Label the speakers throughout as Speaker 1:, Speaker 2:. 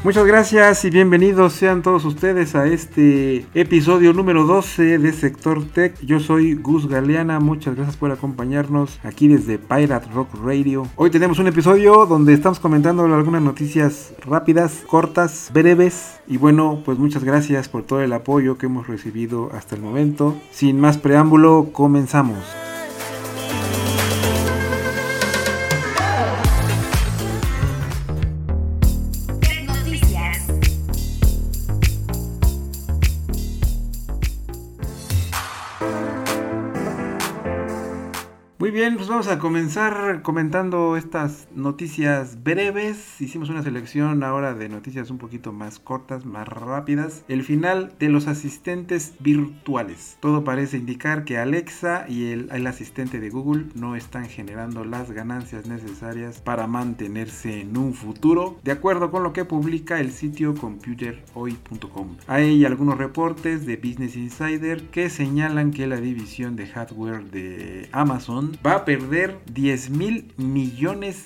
Speaker 1: Muchas gracias y bienvenidos sean todos ustedes a este episodio número 12 de Sector Tech. Yo soy Gus Galeana, muchas gracias por acompañarnos aquí desde Pirate Rock Radio. Hoy tenemos un episodio donde estamos comentando algunas noticias rápidas, cortas, breves. Y bueno, pues muchas gracias por todo el apoyo que hemos recibido hasta el momento. Sin más preámbulo, comenzamos. Muy bien, pues vamos a comenzar comentando estas noticias breves. Hicimos una selección ahora de noticias un poquito más cortas, más rápidas. El final de los asistentes virtuales. Todo parece indicar que Alexa y el asistente de Google no están generando las ganancias necesarias para mantenerse en un futuro, de acuerdo con lo que publica el sitio computerhoy.com. Hay algunos reportes de Business Insider que señalan que la división de hardware de Amazon va a perder $10,000 millones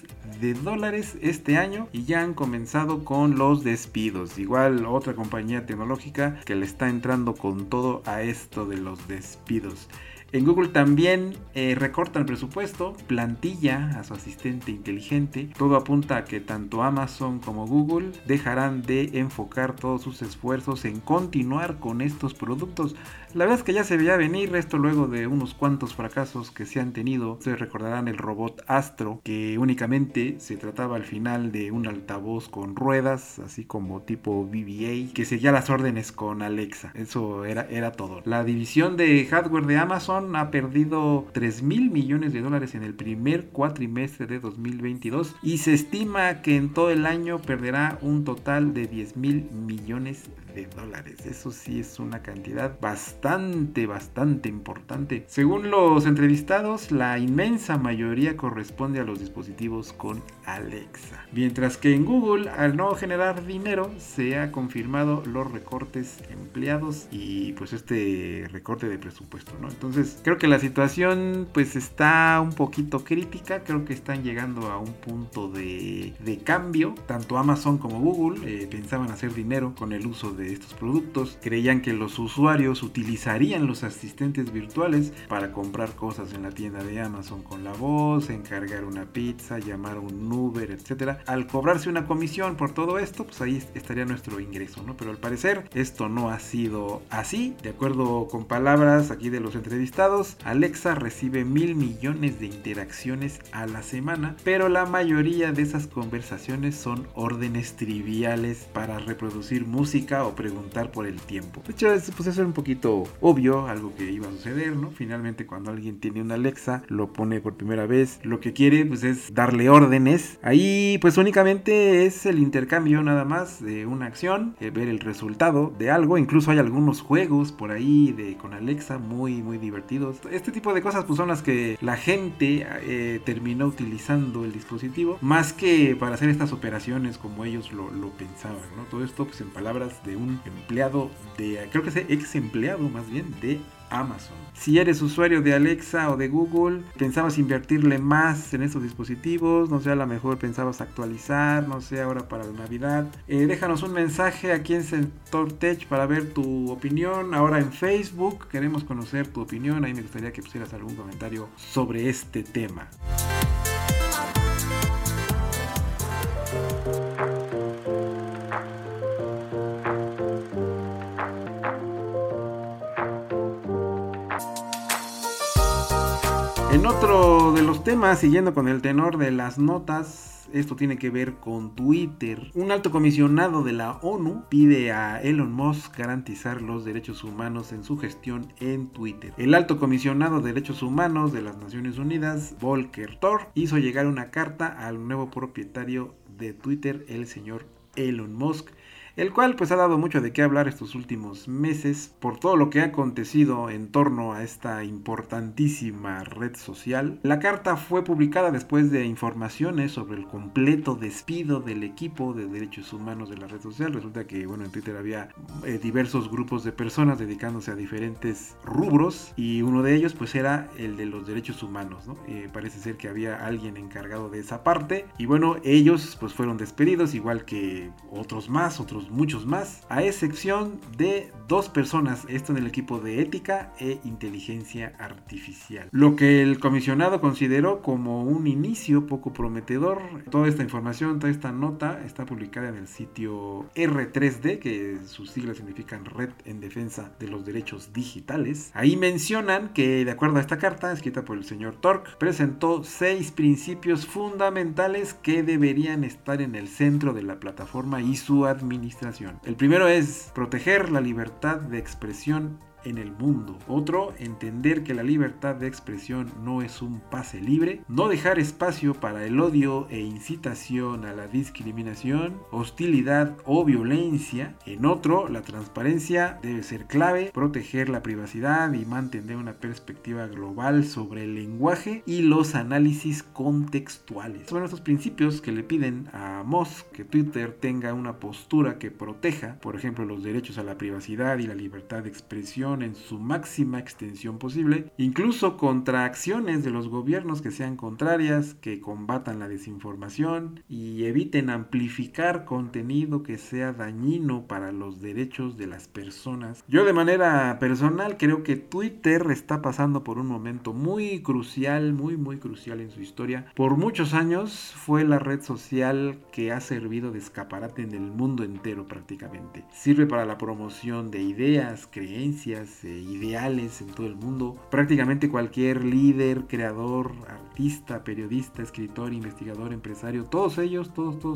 Speaker 1: este año y ya han comenzado con los despidos. Igual otra compañía tecnológica que le está entrando con todo a esto de los despidos. En Google también recortan el presupuesto, plantilla a su asistente inteligente. Todo apunta a que tanto Amazon como Google dejarán de enfocar todos sus esfuerzos en continuar con estos productos. La verdad es que ya se veía venir esto luego de unos cuantos fracasos que se han tenido. Ustedes recordarán el robot Astro, que únicamente se trataba al final de un altavoz con ruedas, así como tipo BB-8, que seguía las órdenes con Alexa. Eso era todo. La división de hardware de Amazon ha perdido $3,000 millones en el primer cuatrimestre de 2022 y se estima que en todo el año perderá un total de $10,000 millones. Eso sí es una cantidad bastante importante. Según los entrevistados, la inmensa mayoría corresponde a los dispositivos con Alexa. Mientras que en Google, al no generar dinero, se ha confirmado los recortes empleados y pues este recorte de presupuesto, ¿no? Entonces, creo que la situación pues está un poquito crítica. Creo que están llegando a un punto de cambio. Tanto Amazon como Google pensaban hacer dinero con el uso de estos productos. Creían que los usuarios utilizarían los asistentes virtuales para comprar cosas en la tienda de Amazon con la voz, encargar una pizza, llamar a un Uber, etcétera. Al cobrarse una comisión por todo esto, pues ahí estaría nuestro ingreso, ¿no? Pero al parecer esto no ha sido así. De acuerdo con palabras aquí de los entrevistados, Alexa recibe 1,000 millones de interacciones a la semana, pero la mayoría de esas conversaciones son órdenes triviales para reproducir música o preguntar por el tiempo. De hecho, pues eso era un poquito obvio, algo que iba a suceder, ¿no? Finalmente, cuando alguien tiene una Alexa, lo pone por primera vez, lo que quiere pues es darle órdenes. Ahí pues únicamente es el intercambio nada más de una acción, ver el resultado de algo. Incluso hay algunos juegos por ahí con Alexa muy divertidos. Este tipo de cosas pues son las que la gente terminó utilizando el dispositivo, más que para hacer estas operaciones como ellos lo pensaban, ¿no? Todo esto pues en palabras de un empleado creo que es ex empleado más bien de Amazon. Si eres usuario de Alexa o de Google, pensabas invertirle más en estos dispositivos, no sé, a lo mejor pensabas actualizar, no sé, ahora para la Navidad, déjanos un mensaje aquí en Sector Tech para ver tu opinión. Ahora en Facebook queremos conocer tu opinión, ahí me gustaría que pusieras algún comentario sobre este tema. En otro de los temas, siguiendo con el tenor de las notas, esto tiene que ver con Twitter. Un alto comisionado de la ONU pide a Elon Musk garantizar los derechos humanos en su gestión en Twitter. El alto comisionado de derechos humanos de las Naciones Unidas, Volker Turk, hizo llegar una carta al nuevo propietario de Twitter, el señor Elon Musk, el cual pues ha dado mucho de qué hablar estos últimos meses por todo lo que ha acontecido en torno a esta importantísima red social. La carta fue publicada después de informaciones sobre el completo despido del equipo de derechos humanos de la red social. Resulta que, bueno, en Twitter había diversos grupos de personas dedicándose a diferentes rubros y uno de ellos pues era el de los derechos humanos, ¿no? Parece ser que había alguien encargado de esa parte y bueno, ellos pues fueron despedidos, igual que otros muchos más, a excepción de 2 personas, esto en el equipo de ética e inteligencia artificial. Lo que el comisionado consideró como un inicio poco prometedor. Toda esta información, toda esta nota está publicada en el sitio R3D, que sus siglas significan Red en Defensa de los Derechos Digitales. Ahí mencionan que, de acuerdo a esta carta, escrita por el señor Tork, presentó 6 principios fundamentales que deberían estar en el centro de la plataforma y su administración. El primero es proteger la libertad de expresión en el mundo. Otro, entender que la libertad de expresión no es un pase libre. No dejar espacio para el odio e incitación a la discriminación, hostilidad o violencia. En otro, la transparencia debe ser clave. Proteger la privacidad y mantener una perspectiva global sobre el lenguaje y los análisis contextuales. Son estos principios que le piden a Musk que Twitter tenga una postura que proteja, por ejemplo, los derechos a la privacidad y la libertad de expresión en su máxima extensión posible, incluso contra acciones de los gobiernos que sean contrarias, que combatan la desinformación y eviten amplificar contenido que sea dañino para los derechos de las personas. Yo de manera personal creo que Twitter está pasando por un momento muy crucial, muy crucial en su historia. Por muchos años fue la red social que ha servido de escaparate en el mundo entero prácticamente. Sirve para la promoción de ideas, creencias, ideales en todo el mundo. Prácticamente cualquier líder, creador, artista, periodista, escritor, investigador, empresario, todos ellos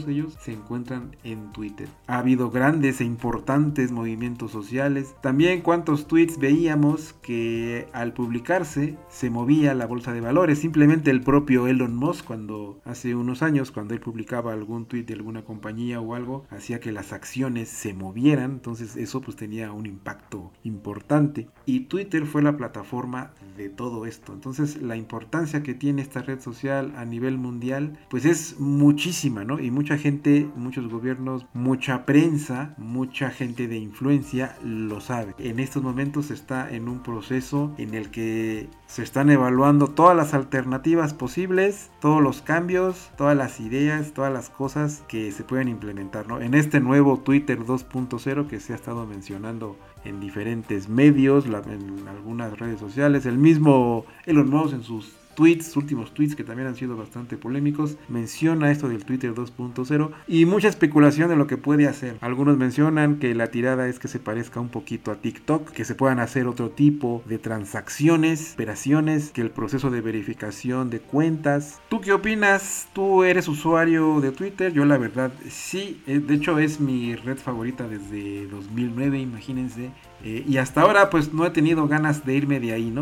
Speaker 1: se encuentran en Twitter. Ha habido grandes e importantes movimientos sociales. También cuántos tweets veíamos que al publicarse se movía la bolsa de valores. Simplemente el propio Elon Musk, cuando hace unos años, cuando él publicaba algún tweet de alguna compañía o algo, hacía que las acciones se movieran. Entonces eso pues tenía un impacto importante. Y Twitter fue la plataforma de todo esto. Entonces la importancia que tiene esta red social a nivel mundial pues es muchísima, ¿no? Y mucha gente, muchos gobiernos, mucha prensa, mucha gente de influencia lo sabe. En estos momentos está en un proceso en el que se están evaluando todas las alternativas posibles, todos los cambios, todas las ideas, todas las cosas que se pueden implementar, ¿no? En este nuevo Twitter 2.0 que se ha estado mencionando en diferentes medios, en algunas redes sociales, el mismo Elon Musk en sus últimos tweets que también han sido bastante polémicos, menciona esto del Twitter 2.0 y mucha especulación de lo que puede hacer. Algunos mencionan que la tirada es que se parezca un poquito a TikTok, que se puedan hacer otro tipo de transacciones, operaciones, que el proceso de verificación de cuentas. ¿Tú qué opinas? ¿Tú eres usuario de Twitter? Yo la verdad sí, de hecho es mi red favorita desde 2009, imagínense. Y hasta ahora pues no he tenido ganas de irme de ahí, ¿no?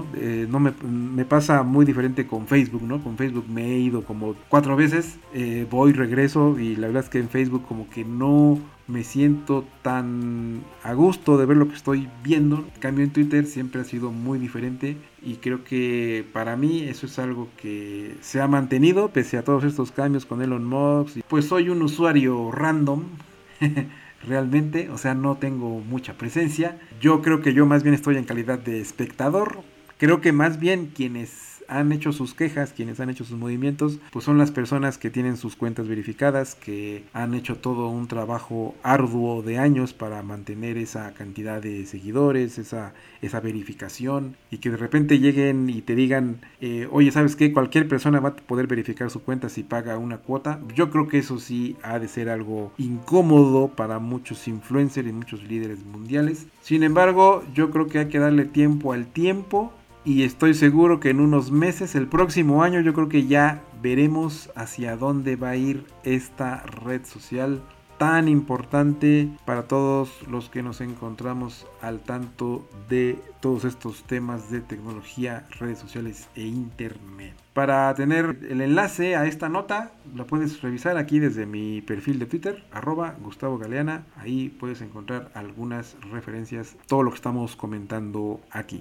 Speaker 1: Me pasa muy diferente con Facebook, ¿no? Con Facebook me he ido como 4 veces, voy, regreso y la verdad es que en Facebook como que no me siento tan a gusto de ver lo que estoy viendo. En cambio en Twitter siempre ha sido muy diferente y creo que para mí eso es algo que se ha mantenido pese a todos estos cambios con Elon Musk. Pues soy un usuario random. Realmente, o sea, no tengo mucha presencia. Yo creo que yo más bien estoy en calidad de espectador. Creo que más bien quienes han hecho sus quejas, quienes han hecho sus movimientos, pues son las personas que tienen sus cuentas verificadas, que han hecho todo un trabajo arduo de años para mantener esa cantidad de seguidores, esa verificación, y que de repente lleguen y te digan, oye, ¿sabes qué? Cualquier persona va a poder verificar su cuenta si paga una cuota. Yo creo que eso sí ha de ser algo incómodo para muchos influencers y muchos líderes mundiales. Sin embargo, yo creo que hay que darle tiempo al tiempo. Y estoy seguro que en unos meses, el próximo año, yo creo que ya veremos hacia dónde va a ir esta red social tan importante para todos los que nos encontramos al tanto de todos estos temas de tecnología, redes sociales e internet. Para tener el enlace a esta nota, la puedes revisar aquí desde mi perfil de Twitter, @GustavoGaleana. Ahí puedes encontrar algunas referencias, todo lo que estamos comentando aquí.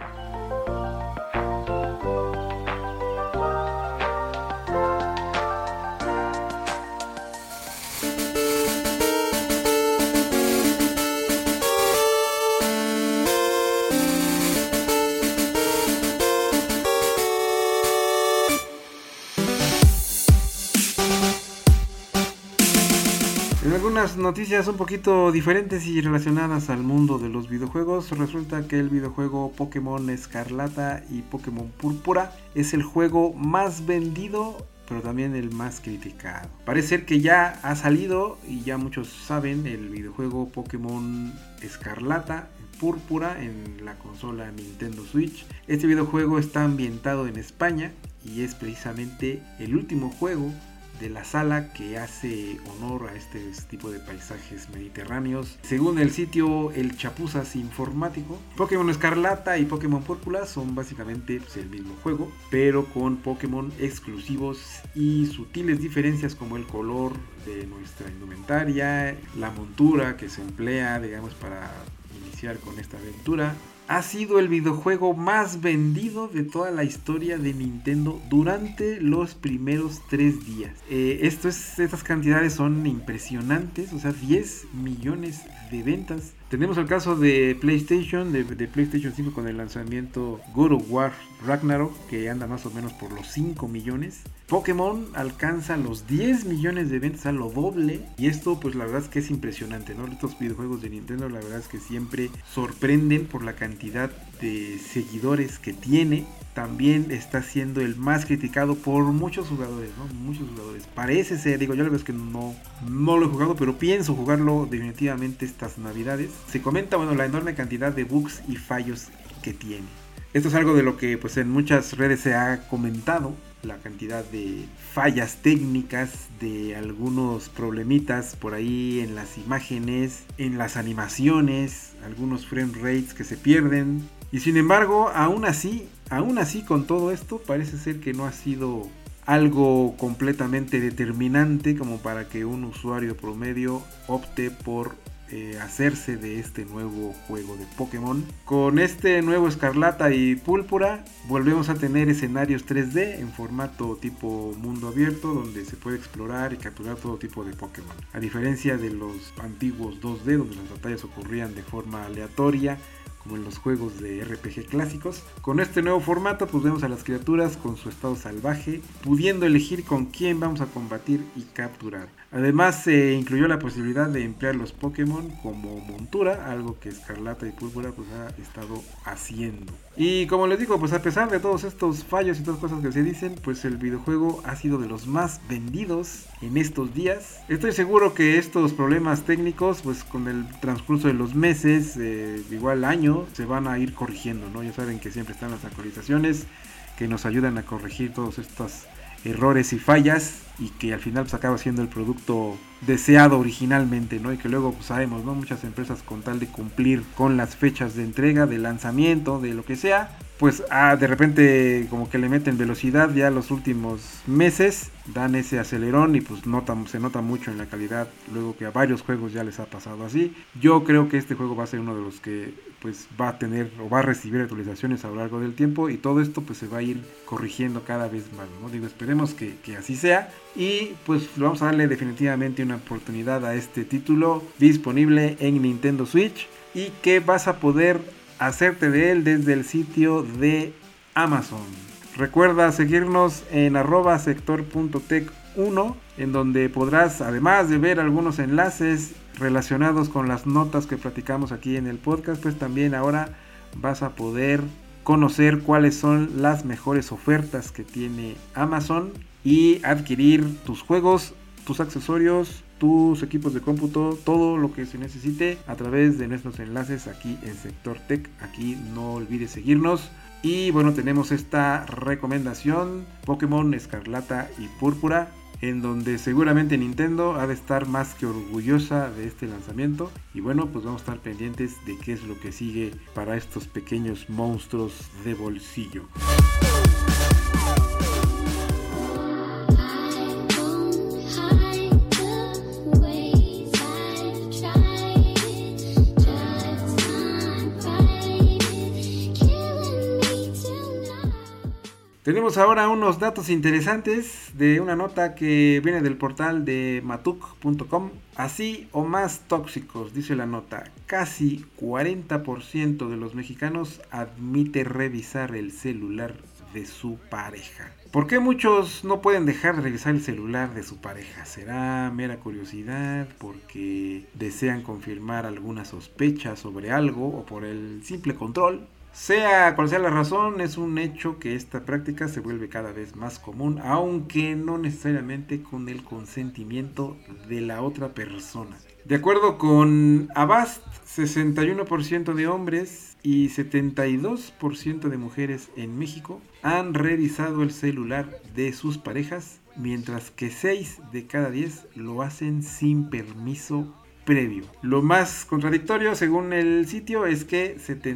Speaker 1: Algunas noticias un poquito diferentes y relacionadas al mundo de los videojuegos. Resulta que el videojuego Pokémon Escarlata y Pokémon Púrpura es el juego más vendido, pero también el más criticado. Parece ser que ya ha salido y ya muchos saben el videojuego Pokémon Escarlata y Púrpura en la consola Nintendo Switch. Este videojuego está ambientado en España y es precisamente el último juego de la saga que hace honor a este tipo de paisajes mediterráneos. Según el sitio El Chapuzas Informático, Pokémon Escarlata y Pokémon Púrpura son básicamente el mismo juego, pero con Pokémon exclusivos y sutiles diferencias como el color de nuestra indumentaria, la montura que se emplea, digamos, para iniciar con esta aventura. Ha sido el videojuego más vendido de toda la historia de Nintendo durante los primeros 3 días. Estas cantidades son impresionantes, o sea, 10 millones de ventas. Tenemos el caso de PlayStation, de PlayStation 5 con el lanzamiento God of War Ragnarok, que anda más o menos por los 5 millones. Pokémon alcanza los 10 millones de ventas, a lo doble. Y esto pues la verdad es que es impresionante, ¿no? Estos videojuegos de Nintendo la verdad es que siempre sorprenden por la cantidad de seguidores que tiene. También está siendo el más criticado por muchos jugadores, ¿no? Muchos jugadores. Parece ser, digo, yo la verdad es que no lo he jugado, pero pienso jugarlo definitivamente estas navidades. Se comenta, bueno, la enorme cantidad de bugs y fallos que tiene. Esto es algo de lo que pues en muchas redes se ha comentado, la cantidad de fallas técnicas, de algunos problemitas por ahí en las imágenes, en las animaciones, algunos frame rates que se pierden. Y sin embargo, aún así con todo esto, parece ser que no ha sido algo completamente determinante como para que un usuario promedio opte por hacerse de este nuevo juego de Pokémon. Con este nuevo Escarlata y Púrpura volvemos a tener escenarios 3D en formato tipo mundo abierto, donde se puede explorar y capturar todo tipo de Pokémon, a diferencia de los antiguos 2D donde las batallas ocurrían de forma aleatoria como en los juegos de RPG clásicos. Con este nuevo formato pues vemos a las criaturas con su estado salvaje, pudiendo elegir con quién vamos a combatir y capturar. Además se incluyó la posibilidad de emplear los Pokémon como montura, algo que Escarlata y Púrpura pues ha estado haciendo. Y como les digo, pues a pesar de todos estos fallos y todas cosas que se dicen, pues el videojuego ha sido de los más vendidos en estos días. Estoy seguro que estos problemas técnicos, pues con el transcurso de los meses, igual año, se van a ir corrigiendo, ¿no? Ya saben que siempre están las actualizaciones que nos ayudan a corregir todos estos errores y fallas, y que al final pues acaba siendo el producto deseado originalmente, ¿no? Y que luego pues sabemos, ¿no? Muchas empresas con tal de cumplir con las fechas de entrega, de lanzamiento, de lo que sea, pues de repente como que le meten velocidad ya los últimos meses, dan ese acelerón y pues se nota mucho en la calidad, luego que a varios juegos ya les ha pasado así. Yo creo que este juego va a ser uno de los que pues va a tener o va a recibir actualizaciones a lo largo del tiempo, y todo esto pues se va a ir corrigiendo cada vez más, ¿no? Digo, esperemos que así sea, y pues vamos a darle definitivamente una oportunidad a este título disponible en Nintendo Switch, y que vas a poder hacerte de él desde el sitio de Amazon. Recuerda seguirnos en @sector.tech1, en donde podrás, además de ver algunos enlaces relacionados con las notas que platicamos aquí en el podcast, pues también ahora vas a poder conocer cuáles son las mejores ofertas que tiene Amazon y adquirir tus juegos, tus accesorios, tus equipos de cómputo, todo lo que se necesite a través de nuestros enlaces aquí en Sector Tech. Aquí no olvides seguirnos. Y bueno, tenemos esta recomendación: Pokémon Escarlata y Púrpura en donde seguramente Nintendo ha de estar más que orgullosa de este lanzamiento. Y bueno, pues vamos a estar pendientes de qué es lo que sigue para estos pequeños monstruos de bolsillo. Tenemos ahora unos datos interesantes de una nota que viene del portal de matuk.com. Así o más tóxicos, dice la nota. Casi 40% de los mexicanos admite revisar el celular de su pareja. ¿Por qué muchos no pueden dejar de revisar el celular de su pareja? ¿Será mera curiosidad? ¿Porque desean confirmar alguna sospecha sobre algo? ¿O por el simple control? Sea cual sea la razón, es un hecho que esta práctica se vuelve cada vez más común, aunque no necesariamente con el consentimiento de la otra persona. De acuerdo con Avast, 61% de hombres y 72% de mujeres en México han revisado el celular de sus parejas, mientras que 6 de cada 10 lo hacen sin permiso previo. Lo más contradictorio, según el sitio, es que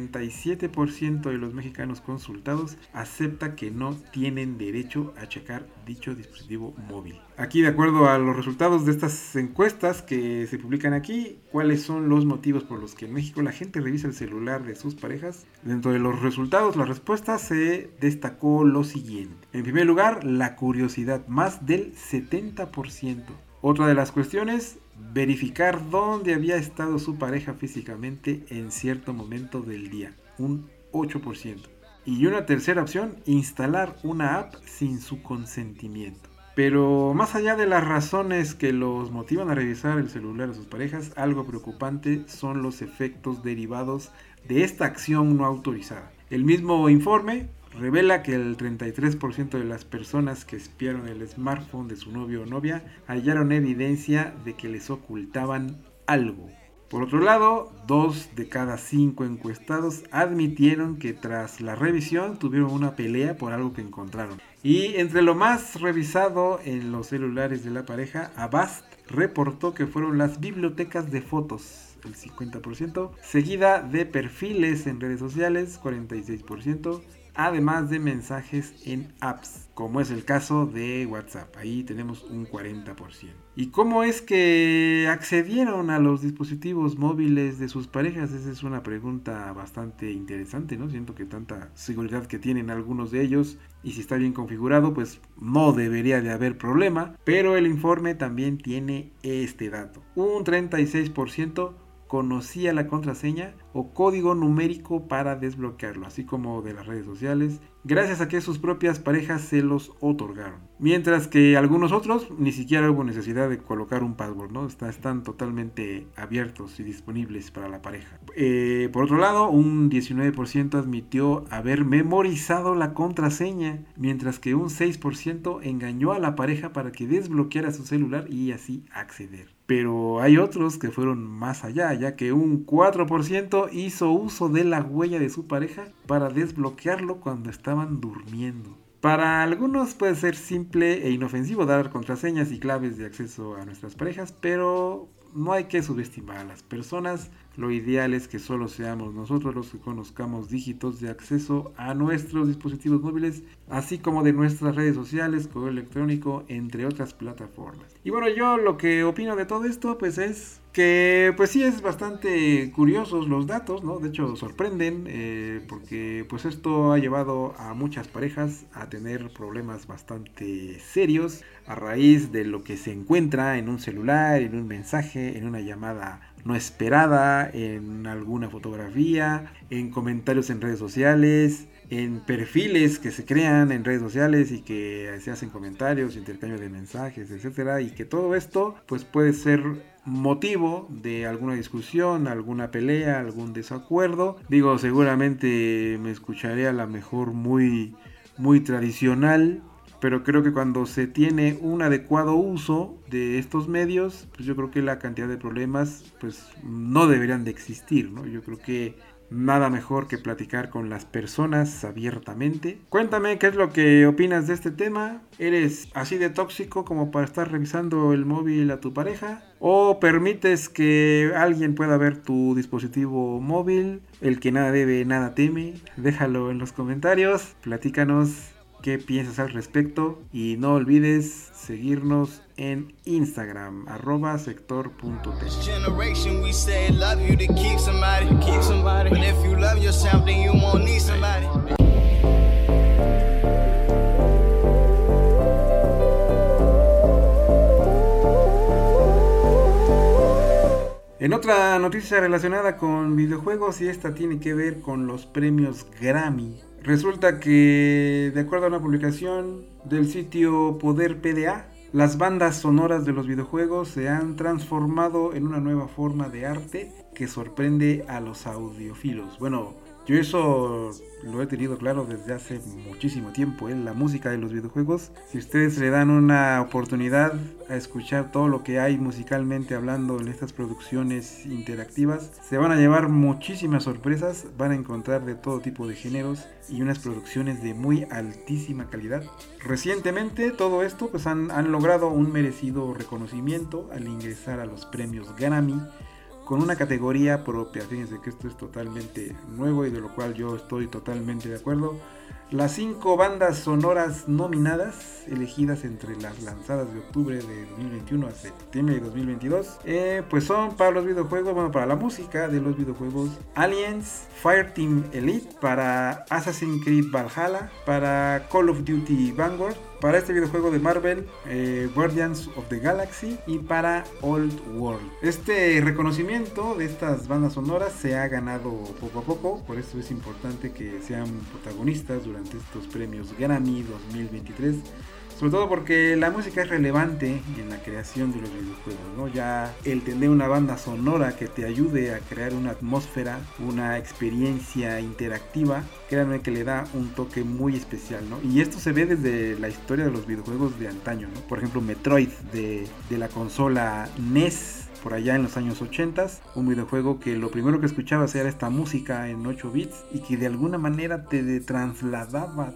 Speaker 1: 77% de los mexicanos consultados acepta que no tienen derecho a checar dicho dispositivo móvil. Aquí, de acuerdo a los resultados de estas encuestas que se publican aquí, ¿cuáles son los motivos por los que en México la gente revisa el celular de sus parejas? Dentro de los resultados, las respuestas, se destacó lo siguiente. En primer lugar, la curiosidad, más del 70%. Otra de las cuestiones, verificar dónde había estado su pareja físicamente en cierto momento del día, un 8%. Y una tercera opción, instalar una app sin su consentimiento. Pero más allá de las razones que los motivan a revisar el celular de sus parejas, algo preocupante son los efectos derivados de esta acción no autorizada. El mismo informe revela que el 33% de las personas que espiaron el smartphone de su novio o novia hallaron evidencia de que les ocultaban algo. Por otro lado, 2 de cada 5 encuestados admitieron que tras la revisión tuvieron una pelea por algo que encontraron. Y entre lo más revisado en los celulares de la pareja, Avast reportó que fueron las bibliotecas de fotos, el 50%, seguida de perfiles en redes sociales, 46%, además de mensajes en apps, como es el caso de WhatsApp. Ahí tenemos un 40%. ¿Y cómo es que accedieron a los dispositivos móviles de sus parejas? Esa es una pregunta bastante interesante, ¿no? Siento que tanta seguridad que tienen algunos de ellos, y si está bien configurado, pues no debería de haber problema. Pero el informe también tiene este dato. Un 36% conocía la contraseña o código numérico para desbloquearlo, así como de las redes sociales, gracias a que sus propias parejas se los otorgaron. Mientras que algunos otros ni siquiera hubo necesidad de colocar un password, ¿no? Están totalmente abiertos y disponibles para la pareja. Por otro lado, un 19% admitió haber memorizado la contraseña, mientras que un 6% engañó a la pareja para que desbloqueara su celular y así acceder. Pero hay otros que fueron más allá, ya que un 4% hizo uso de la huella de su pareja para desbloquearlo cuando estaban durmiendo. Para algunos puede ser simple e inofensivo dar contraseñas y claves de acceso a nuestras parejas, pero no hay que subestimar a las personas. Lo ideal es que solo seamos nosotros los que conozcamos dígitos de acceso a nuestros dispositivos móviles, así como de nuestras redes sociales, correo electrónico, entre otras plataformas. Y bueno, yo lo que opino de todo esto, pues es que pues sí es bastante curiosos los datos, ¿no? De hecho sorprenden, porque pues esto ha llevado a muchas parejas a tener problemas bastante serios a raíz de lo que se encuentra en un celular, en un mensaje, en una llamada no esperada, en alguna fotografía, en comentarios en redes sociales, en perfiles que se crean en redes sociales y que se hacen comentarios, intercambio de mensajes, etcétera, y que todo esto pues puede ser motivo de alguna discusión, alguna pelea, algún desacuerdo. Digo, seguramente me escucharé a lo mejor muy tradicional, pero creo que cuando se tiene un adecuado uso de estos medios, pues yo creo que la cantidad de problemas pues no deberían de existir, ¿no? Yo creo que Nada mejor que platicar con las personas abiertamente. Cuéntame qué es lo que opinas de este tema. ¿Eres así de tóxico como para estar revisando el móvil a tu pareja? ¿O permites que alguien pueda ver tu dispositivo móvil? El que nada debe, nada teme. Déjalo en los comentarios. Platícanos qué piensas al respecto. Y no olvides seguirnos en Instagram, @sector.tech. En otra noticia relacionada con videojuegos, y esta tiene que ver con los premios Grammy. Resulta que, de acuerdo a una publicación del sitio Poder PDA, las bandas sonoras de los videojuegos se han transformado en una nueva forma de arte que sorprende a los audiófilos. Bueno, yo eso lo he tenido claro desde hace muchísimo tiempo, la música de los videojuegos. Si ustedes le dan una oportunidad a escuchar todo lo que hay musicalmente hablando en estas producciones interactivas, se van a llevar muchísimas sorpresas, van a encontrar de todo tipo de géneros y unas producciones de muy altísima calidad. Recientemente todo esto pues han logrado un merecido reconocimiento al ingresar a los premios Grammy, con una categoría propia. Fíjense que esto es totalmente nuevo y de lo cual yo estoy totalmente de acuerdo. Las 5 bandas sonoras nominadas, elegidas entre las lanzadas de octubre de 2021 a septiembre de 2022, pues son para los videojuegos, bueno, para la música de los videojuegos: Aliens, Fireteam Elite, para Assassin's Creed Valhalla, para Call of Duty Vanguard, para este videojuego de Marvel, Guardians of the Galaxy, y para Old World. Este reconocimiento de estas bandas sonoras se ha ganado poco a poco, por eso es importante que sean protagonistas durante estos premios Grammy 2023. Sobre todo porque la música es relevante en la creación de los videojuegos, ¿no? Ya el tener una banda sonora que te ayude a crear una atmósfera, una experiencia interactiva, créanme que le da un toque muy especial, ¿no? Y esto se ve desde la historia de los videojuegos de antaño, ¿no? Por ejemplo, Metroid de la consola NES, por allá en los años 80, un videojuego que lo primero que escuchabas era esta música en 8 bits y que de alguna manera te trasladaba,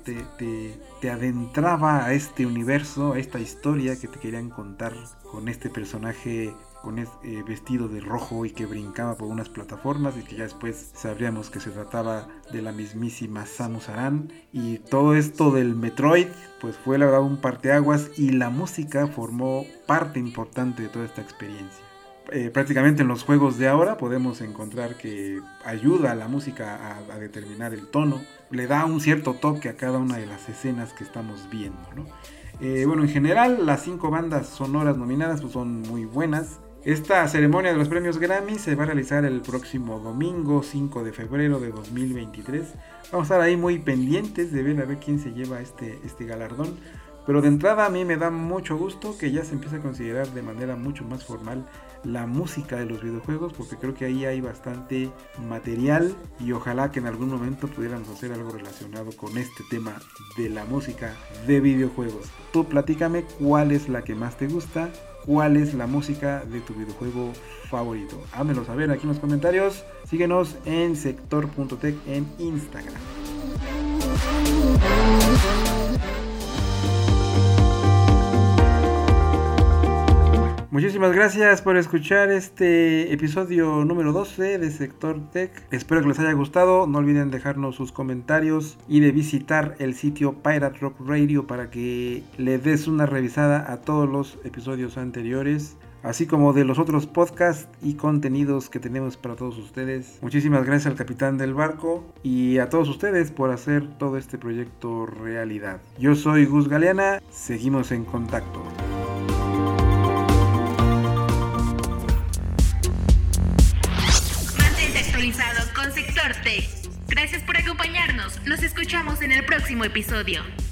Speaker 1: te adentraba a este universo, a esta historia que te querían contar con este personaje vestido de rojo y que brincaba por unas plataformas, y que ya después sabríamos que se trataba de la mismísima Samus Aran. Y todo esto del Metroid pues fue la verdad un parteaguas, y la música formó parte importante de toda esta experiencia. Prácticamente en los juegos de ahora podemos encontrar que ayuda a la música a determinar el tono, le da un cierto toque a cada una de las escenas que estamos viendo, ¿no? Bueno, en general las 5 bandas sonoras nominadas pues son muy buenas. Esta ceremonia de los premios Grammy se va a realizar el próximo domingo 5 de febrero de 2023. Vamos a estar ahí muy pendientes de ver a ver quién se lleva este galardón. Pero de entrada a mí me da mucho gusto que ya se empiece a considerar de manera mucho más formal la música de los videojuegos, porque creo que ahí hay bastante material y ojalá que en algún momento pudiéramos hacer algo relacionado con este tema de la música de videojuegos. Tú platícame cuál es la que más te gusta, cuál es la música de tu videojuego favorito. Házmelo saber aquí en los comentarios. Síguenos en sector.tech en Instagram. Muchísimas gracias por escuchar este episodio número 12 de Sector Tech. Espero que les haya gustado. No olviden dejarnos sus comentarios y de visitar el sitio Pirate Rock Radio para que le des una revisada a todos los episodios anteriores, así como de los otros podcasts y contenidos que tenemos para todos ustedes. Muchísimas gracias al capitán del barco y a todos ustedes por hacer todo este proyecto realidad. Yo soy Gus Galeana. Seguimos en contacto.
Speaker 2: Con Sector Tech. Gracias por acompañarnos. Nos escuchamos en el próximo episodio.